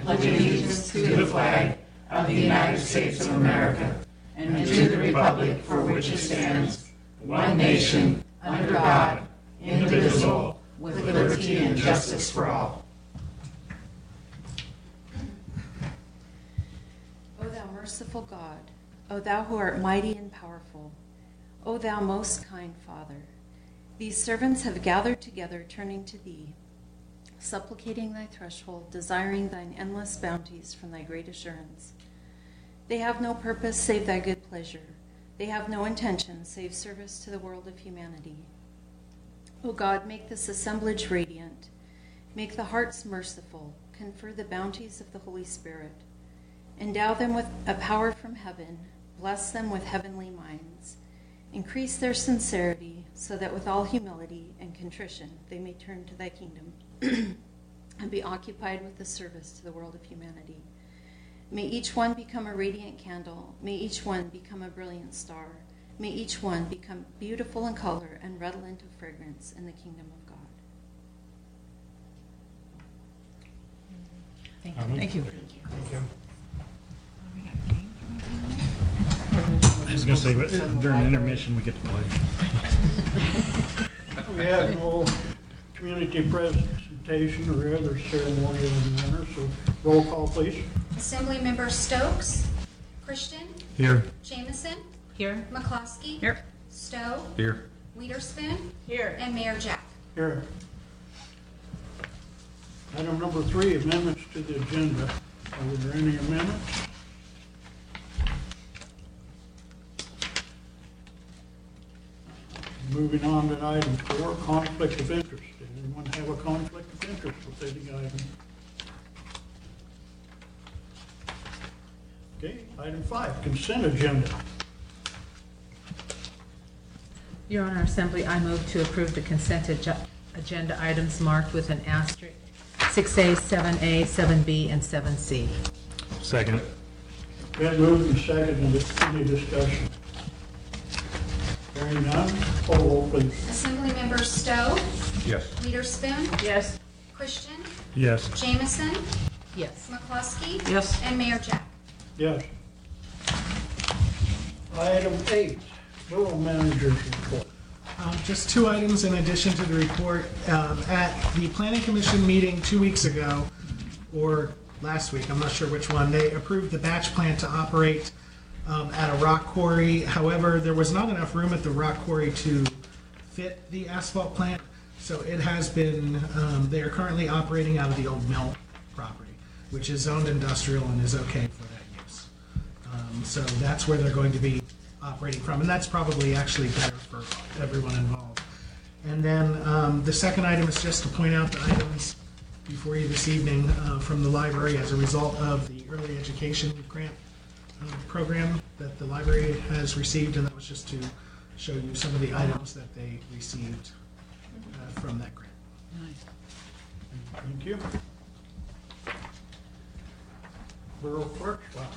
pledge allegiance to the flag of the United States of America and to the republic for which it stands, one nation, under God, indivisible, with liberty and justice for all. O thou merciful God, O thou who art mighty and powerful, O thou most kind Father, these servants have gathered together, turning to thee, supplicating thy threshold, desiring thine endless bounties from thy great assurance. They have no purpose save thy good pleasure. They have no intention save service to the world of humanity. O God, make this assemblage radiant. Make the hearts merciful. Confer the bounties of the Holy Spirit. Endow them with a power from heaven. Bless them with heavenly minds. Increase their sincerity, so that with all humility and contrition they may turn to thy kingdom and be occupied with the service to the world of humanity. May each one become a radiant candle. May each one become a brilliant star. May each one become beautiful in color and redolent of fragrance in the kingdom of God. Thank you. Thank you. I was going to say, but during intermission, we get to play. We have no community presentation or other ceremonial manner, so roll call, please. Assemblymember Stokes. Christian. Here. Jamison. Here. McCloskey. Here. Stowe. Here. Wiederspin. Here. And Mayor Jack. Here. Item number 3, amendments to the agenda. Are there any amendments? Moving on to item 4, conflict of interest. Does anyone have a conflict of interest with any item? Okay, item 5, consent agenda. Your Honor, Assembly, I move to approve the consent agenda items marked with an asterisk, 6A, 7A, 7B, and 7C. Second. Been moved and seconded. Any discussion? Hearing none, call roll, please. Assemblymember Stowe. Yes. Wiederspin. Yes. Christian. Yes. Jamison. Yes. McCloskey. Yes. And Mayor Jack. Yes. Item 8, Borough Manager's Report. Just 2 items in addition to the report. At the Planning Commission meeting 2 weeks ago, or last week, I'm not sure which one, they approved the batch plant to operate at a rock quarry. However, there was not enough room at the rock quarry to fit the asphalt plant, so it has been, they are currently operating out of the old mill property, which is zoned industrial and is okay for that use. So that's where they're going to be operating from, and that's probably actually better for everyone involved. And then the second item is just to point out the items before you this evening from the library as a result of the early education grant program that the library has received, and that was just to show you some of the items that they received from that grant. Thank you. Borough Clerk.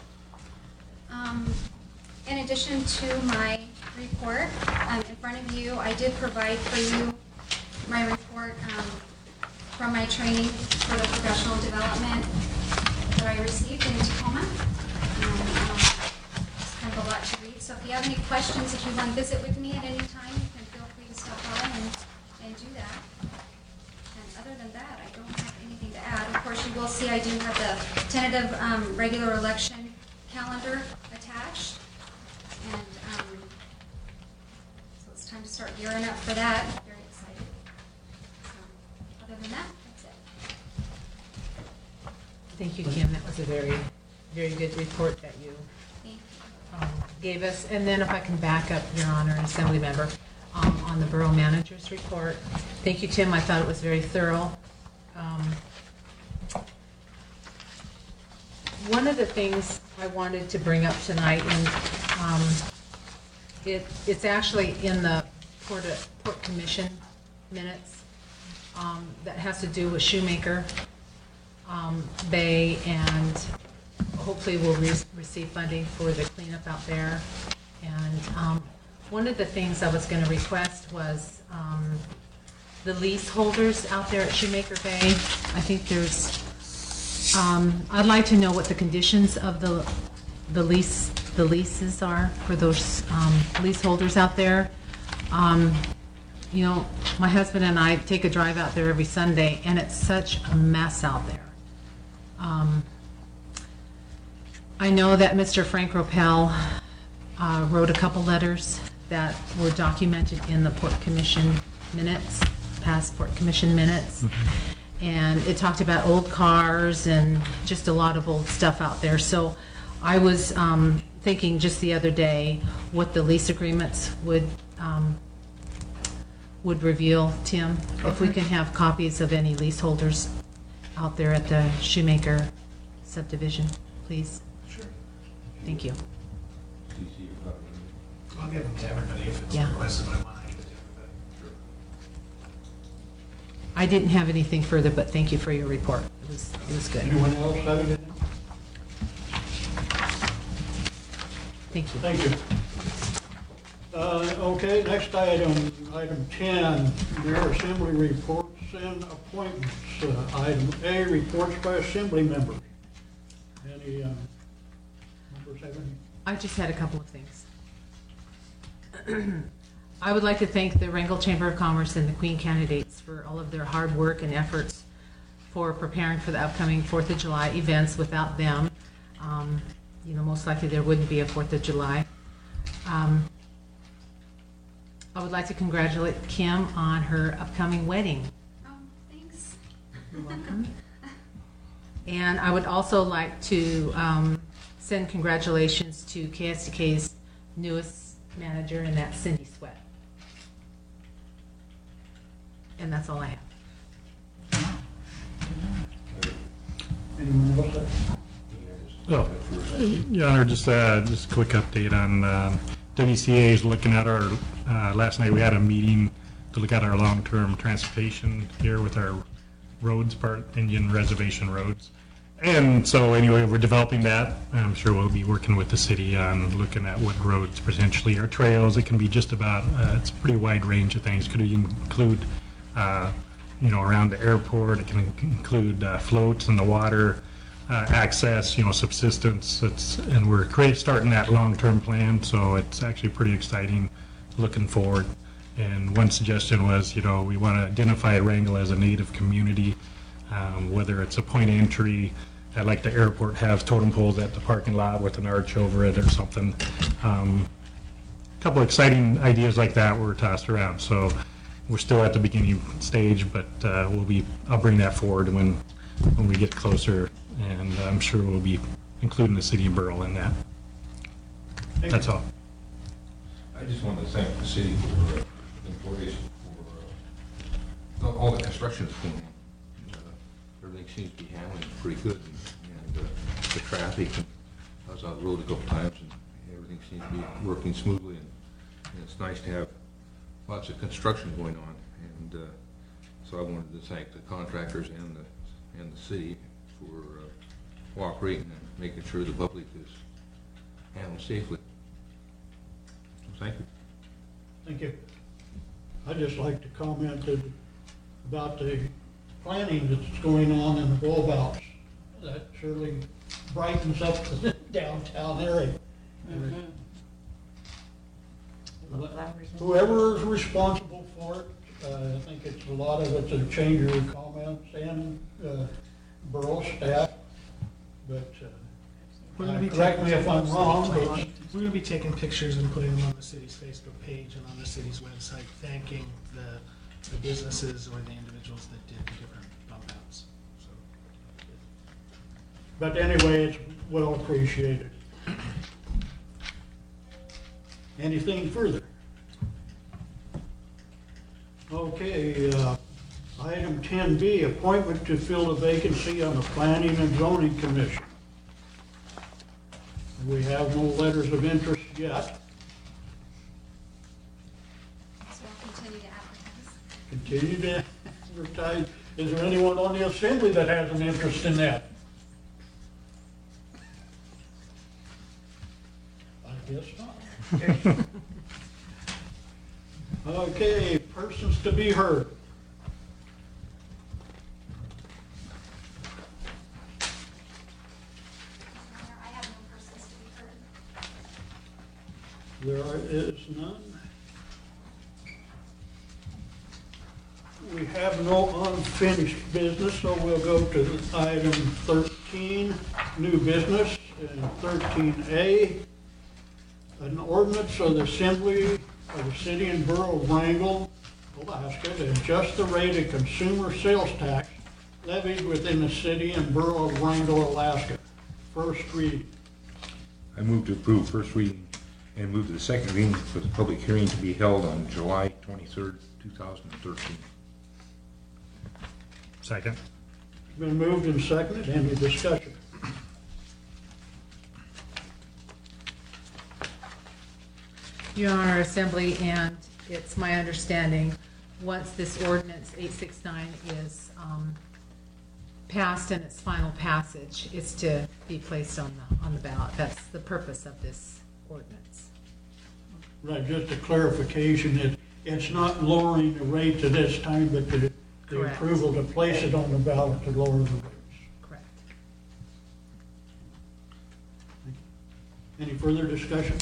In addition to my report, in front of you, I did provide for you my report from my training for the professional development that I received in Tacoma. It's kind of a lot to read, so if you have any questions, if you want to visit with me at any time, you can feel free to stop by and do that. And other than that, I don't have anything to add. Of course, you will see I do have the tentative regular election calendar attached. And so it's time to start gearing up for that. Very excited. So, other than that, that's it. Thank you, Kim. That was a very, very good report that you gave us. And then if I can back up, Your Honor, Assembly Member, on the Borough Manager's report. Thank you, Tim. I thought it was very thorough. One of the things I wanted to bring up tonight, and it's actually in the Port Commission minutes, that has to do with Shoemaker Bay, and hopefully we'll receive funding for the cleanup out there. And one of the things I was going to request was the leaseholders out there at Shoemaker Bay. I think there's I'd like to know what the conditions of the leases are for those leaseholders out there. You know, my husband and I take a drive out there every Sunday, and it's such a mess out there. I know that Mr. Frank Ropel wrote a couple letters that were documented in the Port Commission minutes, past Port Commission minutes. And it talked about old cars and just a lot of old stuff out there. So I was thinking just the other day what the lease agreements would reveal, Tim, if we can have copies of any leaseholders out there at the Shoemaker subdivision, please. Sure. Thank you. I'll give them to everybody if it's Yeah. requested by mine. I'll give it to everybody. I didn't have anything further, but thank you for your report. It was good. Anyone else have anything? Thank you. Thank you. Okay, next item, item 10, Mayor Assembly reports and appointments. Item A, reports by Assembly members. Any members have any? I just had a couple of things. I would like to thank the Wrangell Chamber of Commerce and the Queen candidates for all of their hard work and efforts for preparing for the upcoming 4th of July events. Without them, you know, most likely there wouldn't be a 4th of July. I would like to congratulate Kim on her upcoming wedding. Oh, thanks. You're welcome. And I would also like to send congratulations to KSDK's newest manager, and that's Cindy Sweat. And that's all I have. Anyone else have? Oh, Your Honor, just a quick update on WCA is looking at our, last night we had a meeting to look at our long-term transportation here with our roads part, Indian Reservation roads. And so anyway, we're developing that. I'm sure we'll be working with the city on looking at what roads potentially are trails. It can be just about, it's a pretty wide range of things. Could even include, you know, around the airport. It can include floats in the water, access, you know, subsistence. And we're starting that long-term plan, so it's actually pretty exciting looking forward. And one suggestion was, you know, we want to identify Wrangell as a native community, whether it's a point of entry, like the airport has totem poles at the parking lot with an arch over it or something. A couple exciting ideas like that were tossed around. So we're still at the beginning stage, but I'll bring that forward when we get closer, and I'm sure we'll be including the city of Burrell in that. That's all. I just want to thank the city for employees for all the construction that's going on. Everything seems to be handling pretty good, and the traffic. I was on the road a couple times, and everything seems to be working smoothly, and it's nice to have lots of construction going on. And so I wanted to thank the contractors and the city for cooperating and making sure the public is handled safely. So thank you. Thank you. I'd just like to comment about the planning that's going on in the rollabouts. That surely brightens up the downtown area. Whoever is responsible for it, I think it's a lot of it's a change of comments and borough staff, but We're gonna be correct me taking if I'm wrong, but We're going to be taking pictures and putting them on the city's Facebook page and on the city's website, thanking the businesses or the individuals that did the different bump outs. So, but anyway, it's well appreciated. Anything further? Okay, item 10B, appointment to fill a vacancy on the Planning and Zoning Commission. We have no letters of interest yet. So I'll continue to advertise. Continue to advertise. Is there anyone on the assembly that has an interest in that? I guess not. Okay, persons to be heard. There is none. We have no unfinished business, so we'll go to item 13, new business, and 13A, an ordinance of the Assembly of the City and Borough of Wrangell, Alaska, to adjust the rate of consumer sales tax levied within the City and Borough of Wrangell, Alaska. First reading. I move to approve first reading and move to the second reading for the public hearing to be held on July 23rd, 2013. Second. Been moved and seconded. Any discussion? Your Honor, Assembly, and it's my understanding, once this ordinance 869 is passed in its final passage, it's to be placed on the ballot. That's the purpose of this ordinance. Right, just a clarification, it's not lowering the rates at this time, but the Correct. approval to place it on the ballot to lower the rates. Correct. Any further discussion?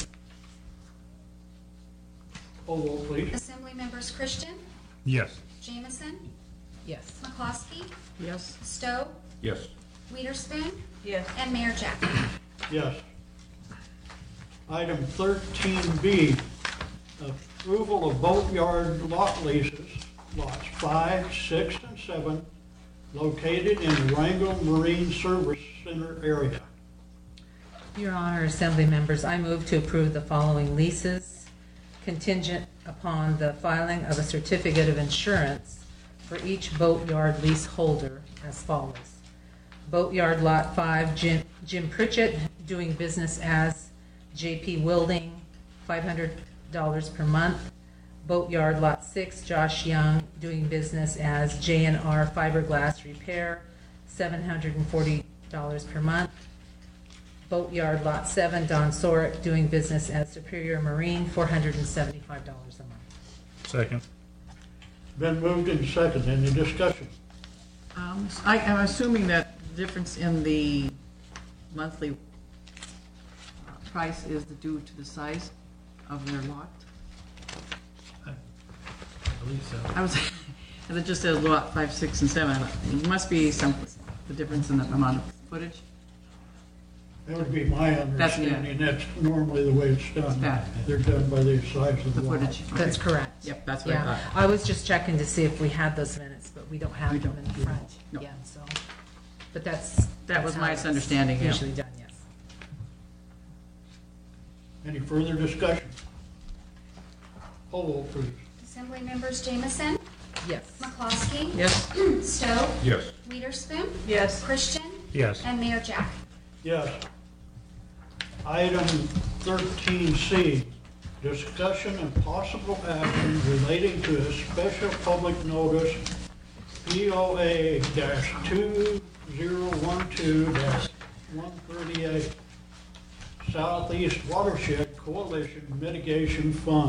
Poll vote, please. Assembly members Christian, Yes. Jameson, Yes. McCloskey, Yes. Stowe, Yes. Wiederspin, Yes. and Mayor Jack. Yes. Item 13B, approval of boatyard lot leases, lots 5, 6, and 7, located in the Wrangell Marine Service Center area. Your Honor, Assembly members, I move to approve the following leases contingent upon the filing of a certificate of insurance for each boatyard leaseholder as follows. Boatyard Lot 5, Jim Pritchett, doing business as JP Wilding, $500 per month. Boatyard Lot 6, Josh Young, doing business as J&R Fiberglass Repair, $740 per month. Boatyard Lot 7, Don Sorick, doing business as Superior Marine, $475 a month. Second. Been moved and seconded. Any discussion? I'm assuming that the difference in the monthly price is due to the size of their lot. I believe so. I was, and it just says lot 5, 6, and 7. It must be the difference in the amount of footage. That would be my understanding. That's normally the way it's done. That. They're done by the size of The the lot. footage. That's Okay. correct. Yep, that's what I Yeah, thought. I was just checking to see if we had those minutes, but we don't have We them don't. in the front. No. Yeah, so, but that's was how my it's understanding, yeah. Usually done, yes. Any further discussion? Poll vote, please. Assembly members Jameson, Yes. McCloskey, Yes, Stowe, Yes. Wiederspin, Yes. Christian, Yes. and Mayor Jack. Yes. Item 13C, discussion and possible action relating to a special public notice POA-2012-138 Southeast Watershed Coalition Mitigation Fund.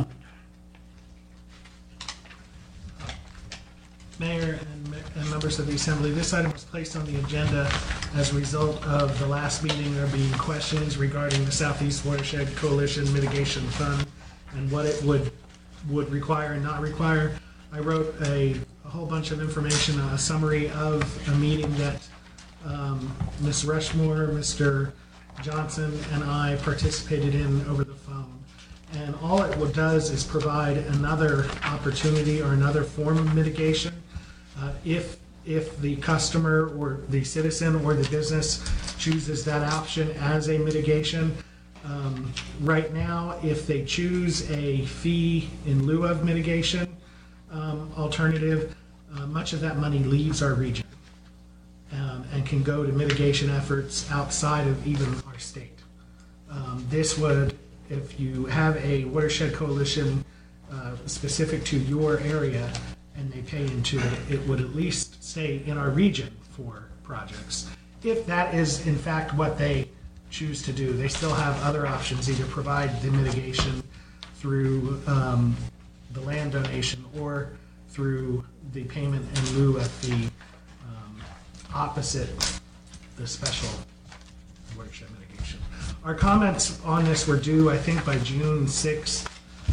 Mayor and members of the Assembly, this item was placed on the agenda as a result of the last meeting there being questions regarding the Southeast Watershed Coalition Mitigation Fund and what it would require and not require. I wrote a whole bunch of information, a summary of a meeting that Ms. Rushmore, Mr. Johnson, and I participated in over the phone. And all it does is provide another opportunity or another form of mitigation. If the customer or the citizen or the business chooses that option as a mitigation. Right now, if they choose a fee in lieu of mitigation alternative, much of that money leaves our region and can go to mitigation efforts outside of even our state. This would, if you have a watershed coalition specific to your area and they pay into it, it would at least stay in our region for projects. If that is in fact what they choose to do, they still have other options, either provide the mitigation through the land donation or through the payment in lieu of the opposite, the special watershed mitigation. Our comments on this were due, I think, by June 6th.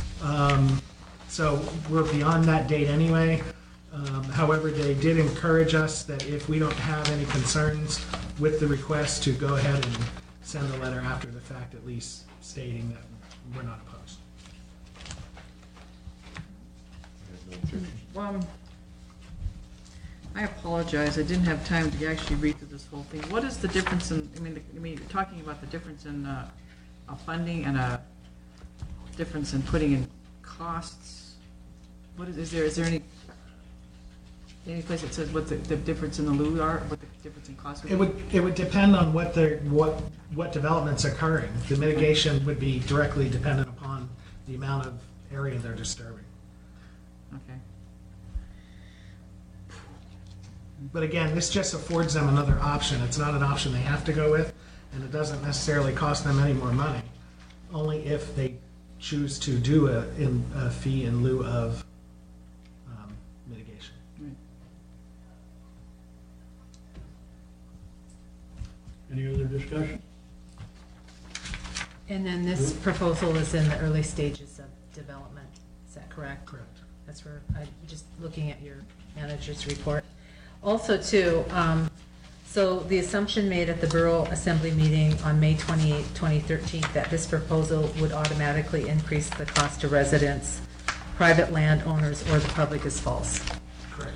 So we're beyond that date anyway. However, they did encourage us that if we don't have any concerns with the request, to go ahead and send a letter after the fact, at least stating that we're not opposed. I apologize, I didn't have time to actually read through this whole thing. What is the difference in, I mean, you're talking about the difference in a funding and a difference in putting in costs. What is there any place that says what the difference in the lieu are, what the difference in cost would be? It would depend on what development's occurring. The mitigation would be directly dependent upon the amount of area they're disturbing. Okay. But again, this just affords them another option. It's not an option they have to go with, and it doesn't necessarily cost them any more money, only if they choose to do a fee in lieu of mitigation. Right. Any other discussion? And then this proposal is in the early stages of development, is that correct? Correct. That's where, I'm just looking at your manager's report. Also too, so the assumption made at the Borough Assembly meeting on May 28, 2013, that this proposal would automatically increase the cost to residents, private landowners, or the public is false. Correct.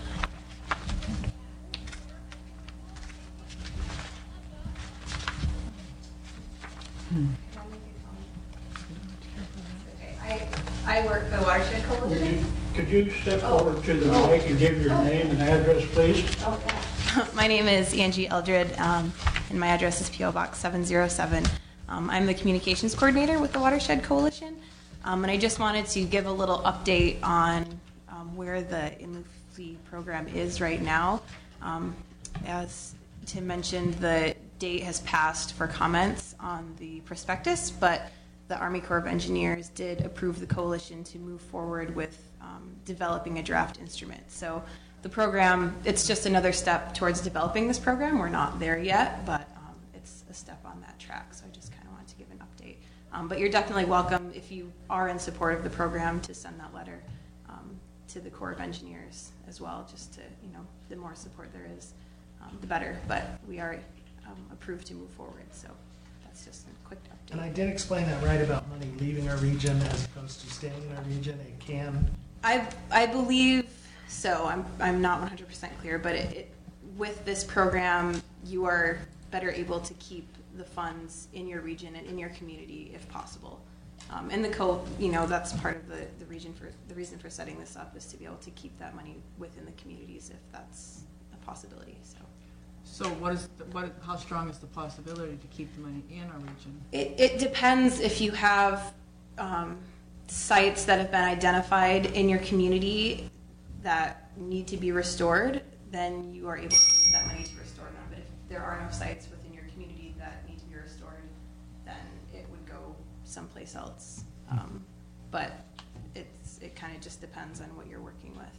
I work for Watershed Coalition. Could you step forward to the mic and give your name and address, please? My name is Angie Eldred, and my address is P.O. Box 707. I'm the communications coordinator with the Watershed Coalition, and I just wanted to give a little update on where the in lieu fee program is right now. As Tim mentioned, the date has passed for comments on the prospectus, but the Army Corps of Engineers did approve the coalition to move forward with developing a draft instrument. So the program, it's just another step towards developing this program. We're not there yet, but it's a step on that track. So I just kind of wanted to give an update. But you're definitely welcome, if you are in support of the program, to send that letter to the Corps of Engineers as well, just to, the more support there is, the better. But we are approved to move forward. So that's just a quick update. And I did explain that right about money leaving our region as opposed to staying in our region. It can. I believe so. I'm not 100% clear, but with this program, you are better able to keep the funds in your region and in your community if possible. And that's part of the reason for setting this up, is to be able to keep that money within the communities if that's a possibility. So how strong is the possibility to keep the money in our region? It depends. If you have sites that have been identified in your community that need to be restored, then you are able to use that money to restore them. But if there are no sites within your community that need to be restored, then it would go someplace else. But it kind of just depends on what you're working with.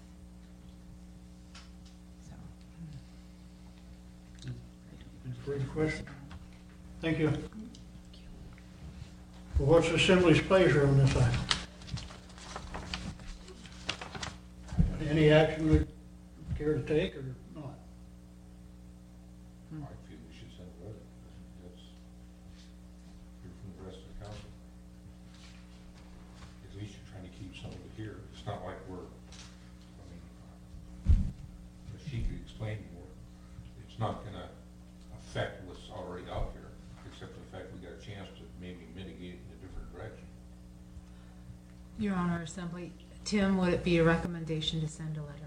Any further questions? Thank you. Well, what's the Assembly's pleasure on this item? Any action we care to take or not? I feel we should send a letter. That's hear from the rest of the council. At least you're trying to keep some of it here. It's not like as she could explain more, it's not going to affect what's already out here, except for the fact we got a chance to maybe mitigate in a different direction. Your Honor, Assembly, Tim, would it be a recommendation to send a letter?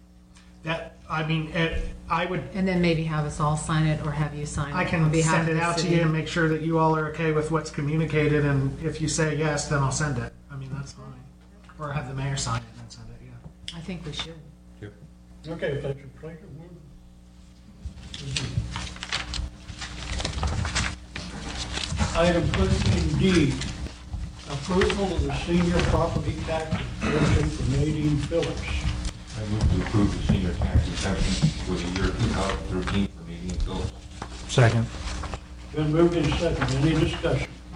I would. And then maybe have us all sign it, or have you sign it? I can send it out to you and make sure that you all are okay with what's communicated, and if you say yes, then I'll send it. That's fine. Or have the mayor sign it and then send it, yeah. I think we should. Yep. Okay, if that's your pleasure, Item 13D, approval of the senior property tax exemption for Nadine Phillips. I move to approve the senior tax exemption for the year 2013 for Nadine Phillips. Second. Been moved in second. Any discussion?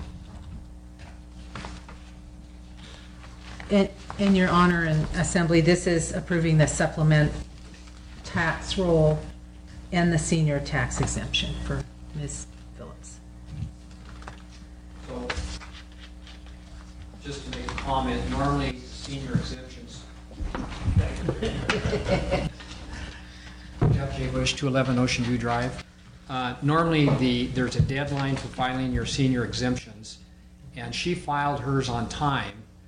In your honor and assembly, this is approving the supplement tax roll and the senior tax exemption for Ms. Phillips. So, just to make a comment, normally senior exemptions. Jeff J. Bush, 211 Ocean View Drive. Normally, there's a deadline for filing your senior exemptions, and she filed hers on time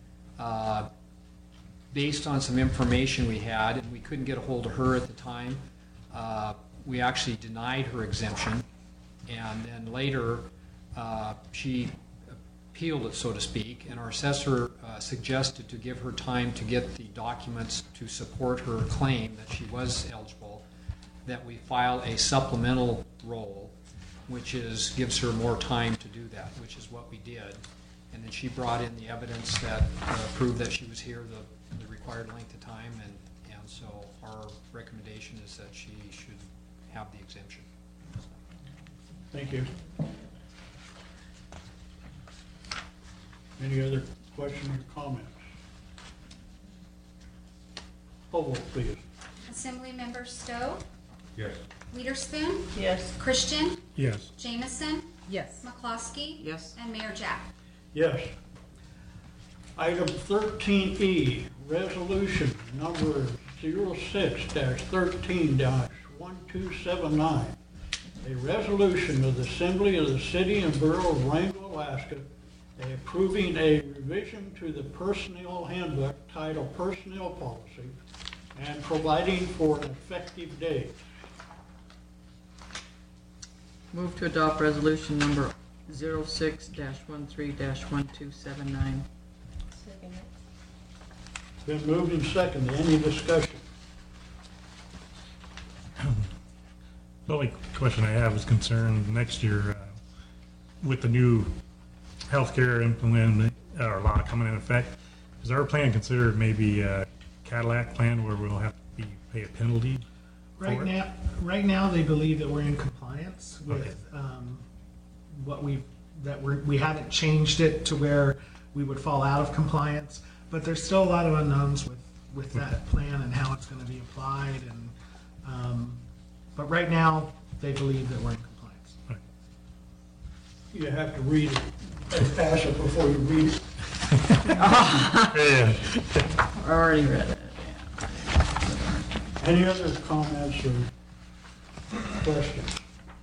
based on some information we had, and we couldn't get a hold of her at the time. We actually denied her exemption, and then later she appealed it, so to speak, and our assessor suggested to give her time to get the documents to support her claim that she was eligible, that we file a supplemental roll, which gives her more time to do that, which is what we did. And then she brought in the evidence that proved that she was here the required length of time, and so our recommendation is that she should have the exemption. Thank you. Any other questions or comments? Poll vote, please. Assembly Member Stowe, Yes. Witherspoon, Yes. Christian, Yes. Jameson, Yes. McCloskey, Yes. and Mayor Jack. Yes. Item 13E, resolution number 06-13-1279. A resolution of the Assembly of the City and Borough of Wrangell, Alaska, approving a revision to the Personnel Handbook titled Personnel Policy and providing for an effective date. Move to adopt resolution number 06-13-1279. Been moved and seconded. Any discussion? The only question I have is concerned next year with the new healthcare implement or law coming in effect. Is our plan considered maybe a Cadillac plan where we'll have to pay a penalty? Right now, they believe that we're in compliance with what we haven't changed it to where we would fall out of compliance. But there's still a lot of unknowns with that plan and how it's going to be applied. And but right now, they believe that we're in compliance. Right. You have to read it and pass it before you read it. Yeah. I already read it. Any other comments or questions?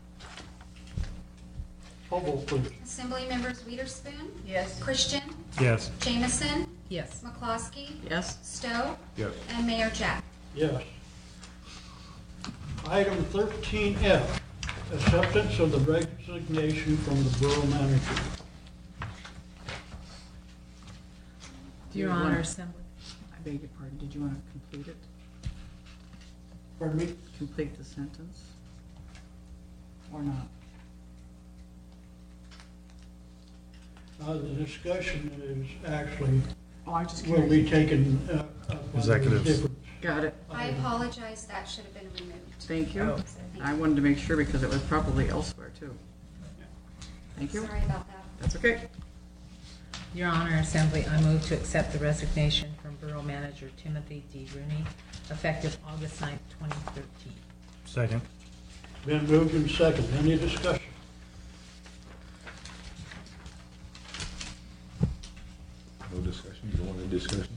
Poll vote, please. Assembly Members Witherspoon, Yes. Christian, Yes. Jameson, Yes. McCloskey, Yes. Stowe, Yes. and Mayor Jack. Yes. Item 13F, acceptance of the resignation from the borough manager. Your honor, assembly. I beg your pardon, did you want to complete it? Pardon me? Complete the sentence? Or not? The discussion is actually, Oh, I'm just will curious. be taken up under Executives. different. Got it. I apologize, that should have been removed. Thank you. Oh. I wanted to make sure because it was probably elsewhere too. Thank you. Sorry about that. That's okay. Your honor, assembly, I move to accept the resignation from Borough Manager Timothy D. Rooney, effective August 9th, 2013. Second. Been moved and seconded. Any discussion? No discussion? You don't want a discussion?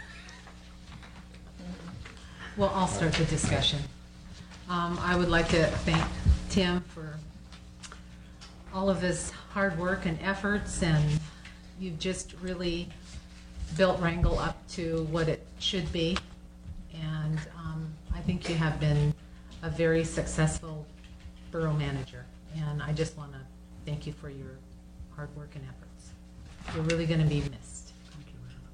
Well, I'll start the discussion. I would like to thank Tim for all of his hard work and efforts, and you've just really built Wrangell up to what it should be. And I think you have been a very successful borough manager, and I just want to thank you for your hard work and efforts. You're really going to be missed. Thank you very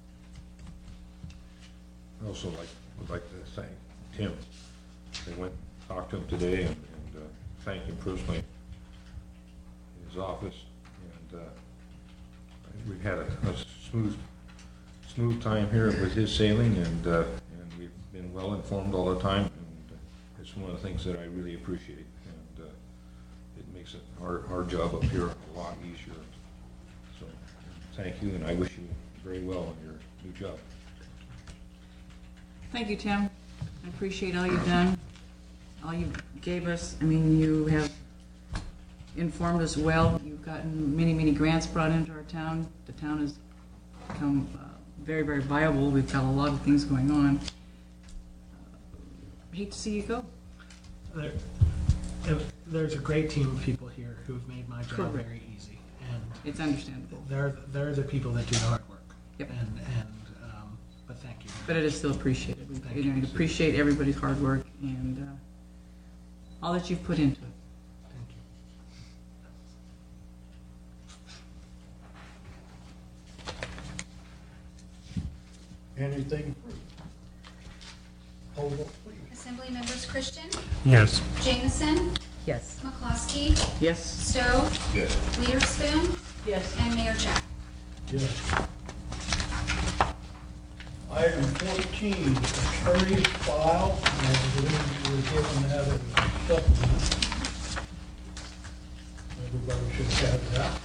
much. I also would like to thank Tim. I went and talked to him today and thanked him personally in his office. And we've had a smooth time here with his sailing, and we've been well informed all the time. And it's one of the things that I really appreciate. And it makes our job up here a lot easier. So thank you, and I wish you very well in your new job. Thank you, Tim. I appreciate all you've done, all you gave us. I mean, you have informed us well. You've gotten many, many grants brought into our town. The town has become very, very viable. We've got a lot of things going on. Hate to see you go. There's a great team of people here who've made my job Correct. very easy, and It's understandable. they're the people that do the hard work. Yep. But thank you. But it is still appreciated. We Thank you. appreciate everybody's hard work and all that you've put into it. Thank you. Anything further? Hold up, please. Assembly members Christian, Yes. Jameson, Yes. McCloskey, Yes. Stowe, Yes. Witherspoon, Yes. and Mayor Jack. Yes. Item 14, attorney's file, and I believe you were given that as a supplement. Everybody should have that.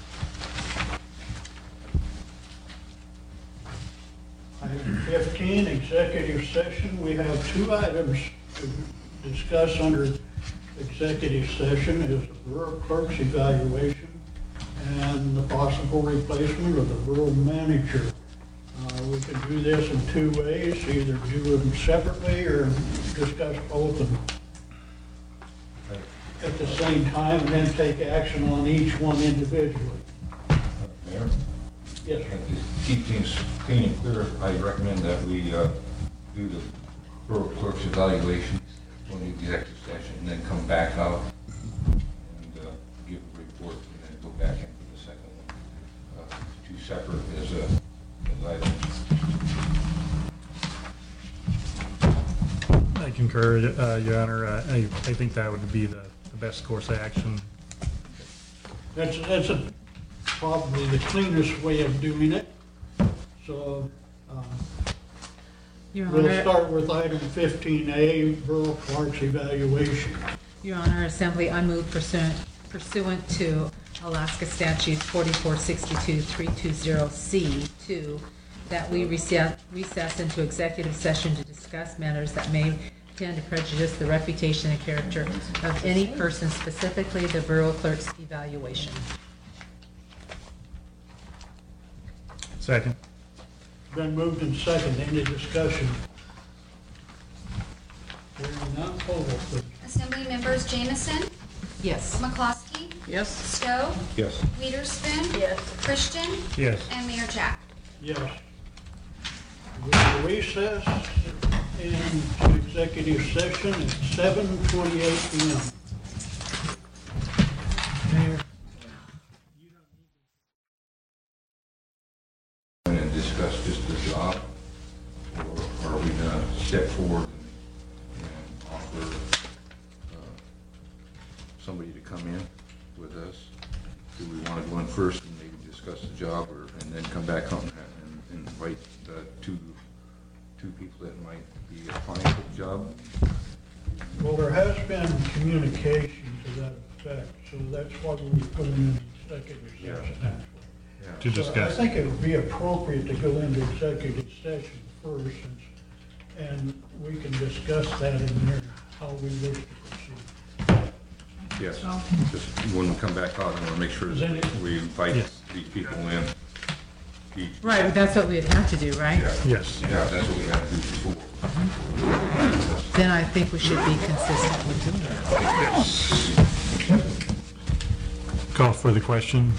Item 15, executive session. We have two items to discuss under executive session, is the borough clerk's evaluation and the possible replacement of the borough manager. We can do this in two ways, either do them separately or discuss both of them at the same time and then take action on each one individually. Mayor? Yes, To keep things clean and clear, I recommend that we do the borough clerk's evaluation on the executive session and then come back out and give a report and then go back in for the second one. Two separate as items. I concur, Your Honor. I think that would be the best course of action. that's probably the cleanest way of doing it. So Your we'll Honor, start with item 15A, borough clerk's evaluation. Your Honor, Assembly, I move pursuant to Alaska Statutes 4462-320C2 that we recess into executive session to discuss matters that may tend to prejudice the reputation and character of any person, specifically the borough clerk's evaluation. Second. Been moved and seconded. Any discussion? Hearing none, poll vote, please. Assembly members Jameson, Yes. McCloskey, Yes. Stowe, Yes. Witherspoon, Christian, Yes. and Mayor Jack. Yes. We will recess into executive session at 7:28 PM. Mayor, And discuss just the job, or are we gonna step forward and offer somebody to come in with us? Do we want to go in first and maybe discuss the job, and then come back home and invite two people that might be applying for the job? Well, there has been communication to that effect, so that's why we put them in executive session, actually. To So discuss. I think it would be appropriate to go into executive session first, and we can discuss that in there, how we wish to proceed. Yes, just when we come back out, I want to make sure that we invite Yes. these people in. Right, but that's what we'd have to do, right? Yes. Yeah, that's what we have to do before. Then I think we should be consistent with doing that. Call for the question.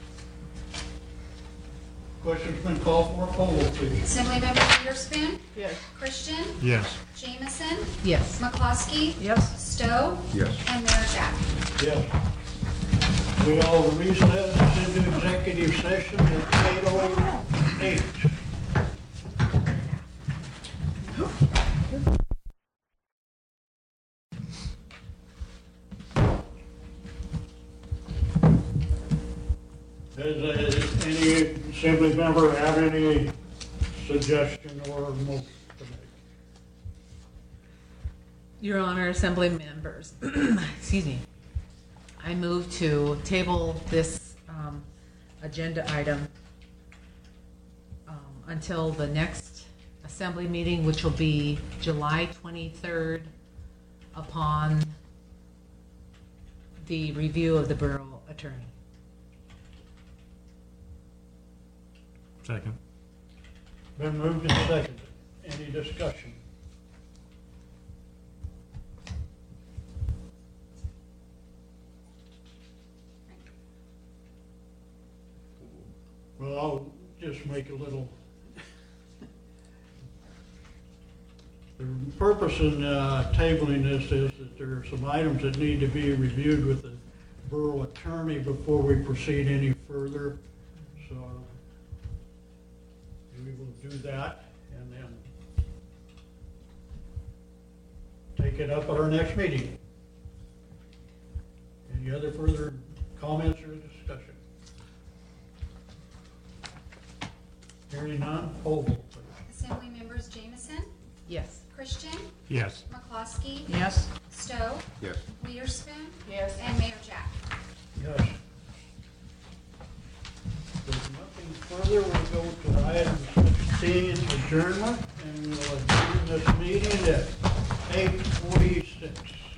Question's been called for, poll vote, please. Assembly members Witherspoon, Yes. Christian, Yes. Jameson, Yes. McCloskey, Yes. Stowe, Yes. and Mayor Jack. Yes. We all recess into executive session at 8:08. Does any assembly member have any suggestion or motion to make? Your Honor, Assembly members, excuse me, I move to table this agenda item until the next assembly meeting, which will be July 23rd, upon the review of the borough attorney. Second. Been moved and seconded. Any discussion? Well, I'll just make a little. The purpose in tabling this is that there are some items that need to be reviewed with the borough attorney before we proceed any further. So we will do that and then take it up at our next meeting. Any other further comments or discussion? Hearing none, poll vote, please. Assembly members Jameson, Yes. Christian, Yes. McCloskey, Yes? Stowe, Yes. Witherspoon, Yes. and Mayor Jack. Yes. There's nothing further, we'll go to item 16, adjournment, and we'll adjourn this meeting at 8:46.